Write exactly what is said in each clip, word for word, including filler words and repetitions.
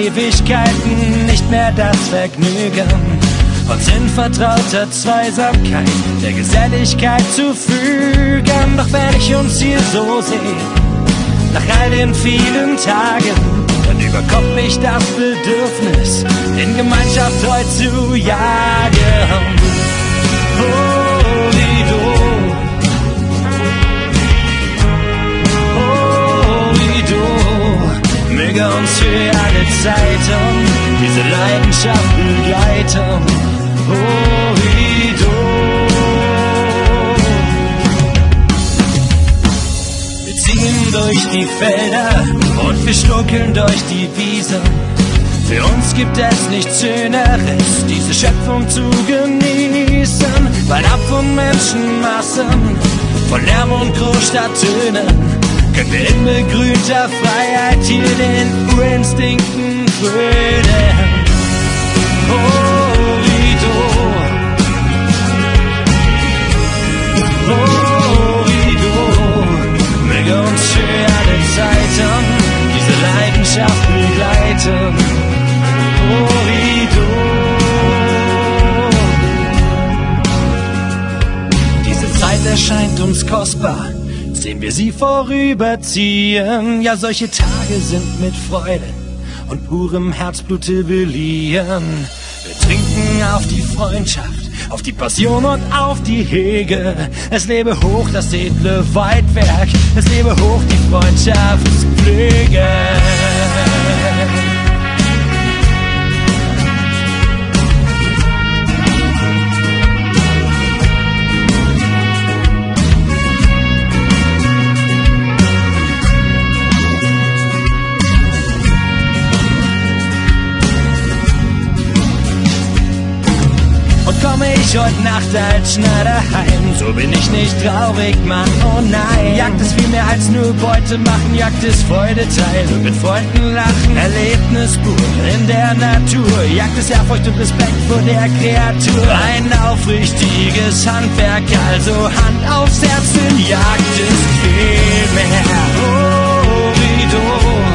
Ewigkeiten nicht mehr das Vergnügen, uns in vertrauter Zweisamkeit der Geselligkeit zu fügen. Doch wenn ich uns hier so sehe, nach all den vielen Tagen, dann überkommt mich das Bedürfnis, in Gemeinschaft heute zu jagen. Oh, wie du, oh, wie du, möge uns für alle Zeiten diese Leidenschaft begleiten. Oh, wie du. Wir ziehen durch die Felder und wir schlucken durch die Wiesen. Für uns gibt es nichts Schöneres, diese Schöpfung zu genießen. Weil ab von Menschenmassen, von Lärm und Großstadttönen, können wir in begrünter Freiheit hier den Urinstinkten frönen. Oh, wie du, oh, wie du, möge uns für alle Zeiten diese Leidenschaft begleiten. Oh, wie du. Diese Zeit erscheint uns kostbar, sehen wir sie vorüberziehen. Ja, solche Tage sind mit Freude und purem Herzblute beliehen. Wir trinken auf die Freundschaft, auf die Passion und auf die Hege. Es lebe hoch das edle Weidwerk, es lebe hoch die Freundschaftspflege. Komme ich heute Nacht als Schneider heim, so bin ich nicht traurig, Mann, oh nein. Jagd ist viel mehr als nur Beute machen, Jagd ist Freude teilen, mit Freunden lachen, Erlebnis pur in der Natur. Jagd ist Ehrfurcht und Respekt vor der Kreatur, ein aufrichtiges Handwerk, also Hand aufs Herz, denn Jagd ist viel mehr. Oh, wie du,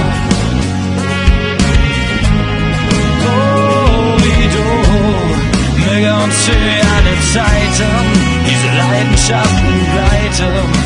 oh, wie du, möge uns für alle Zeiten diese Leidenschaften begleiten.